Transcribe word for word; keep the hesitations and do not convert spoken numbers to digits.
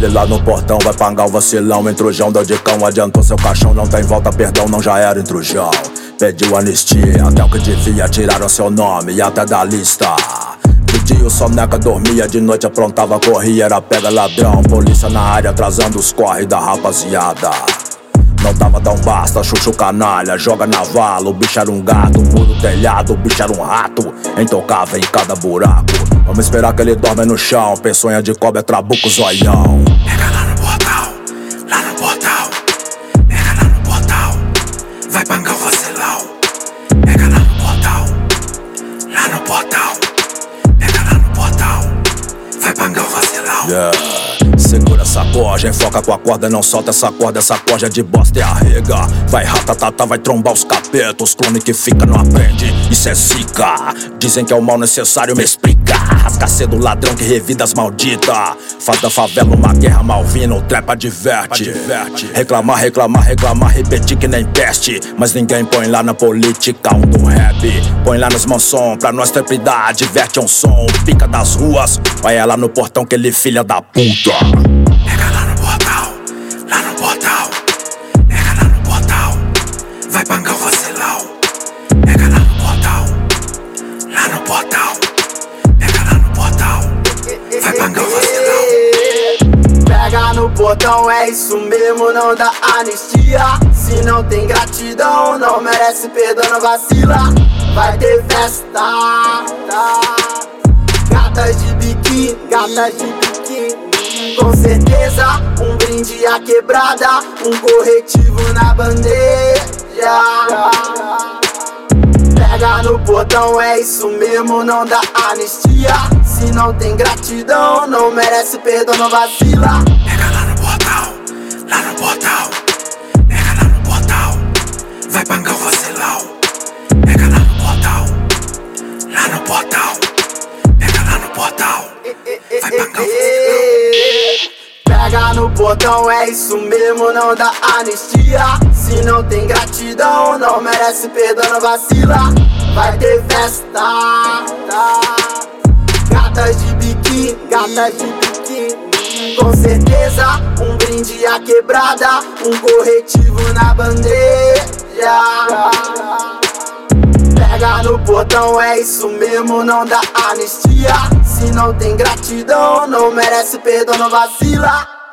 ele lá no portão vai pagar o vacilão. Intrujão, deu de cão, adiantou seu caixão. Não tem volta, perdão, não já era intrujão. Pediu anistia, até o que devia, tiraram seu nome e até da lista. De dia o soneca dormia, de noite aprontava, corria, era pega ladrão. Polícia na área, atrasando os corre da rapaziada. Não tava tão basta, chuchu canalha, joga na vala. O bicho era um gato, muro telhado, o bicho era um rato, intocável em cada buraco. Vamos esperar que ele dorme no chão, peçonha de cobra, trabuco, zoião. Pega lá no portal, lá no portal. Pega lá no portal, vai pangar o vacilão. Pega lá no portal, lá no portal. Pega lá no portal, vai pangar o vacilão. Yeah. Segura essa corja, enfoca com a corda, não solta essa corda, essa corja de bosta é arrega. Vai ratatata, vai trombar os capetos, os clone que fica não aprende, isso é zica. Dizem que é o mal necessário, me explica. Rasca do ladrão que revida as malditas. Faz da favela uma guerra malvina, o trepa diverte. Reclamar, reclamar, reclamar, repetir que nem peste. Mas ninguém põe lá na política um do rap. Põe lá nos mansons, pra nós trepidar, diverte um som. Pica das ruas, vai lá no portão que ele filha da puta. Pega lá no portal, lá no portal. Pega lá no portal, vai pangar o vacilão. Pega lá no portal, lá no portal. Pega lá no portal, vai pangar o vacilão. Pega no portão, é isso mesmo, não dá anistia. Se não tem gratidão, não merece perdão, não vacila. Vai ter festa, gatas de biquíni, gatas de biquíni. Com certeza, um brinde à quebrada, um corretivo na bandeja. Pega no portão, é isso mesmo, não dá anistia. Se não tem gratidão, não merece perdão, não vacila. Pega lá no portal, lá no portal. Pega lá no portal, vai pangar o vacilão. Pega lá no portal, lá no portal. Pega lá no portal, vai pangar o vacilão. Pega no portão, é isso mesmo, não dá anistia. Se não tem gratidão, não merece perdão, não vacila. Vai ter festa, gatas de biquíni, gatas de biquíni. Com certeza, um brinde à quebrada, um corretivo na bandeja. Pega no portão, é isso mesmo, não dá anistia. Se não tem gratidão, não merece perdão, não vacila.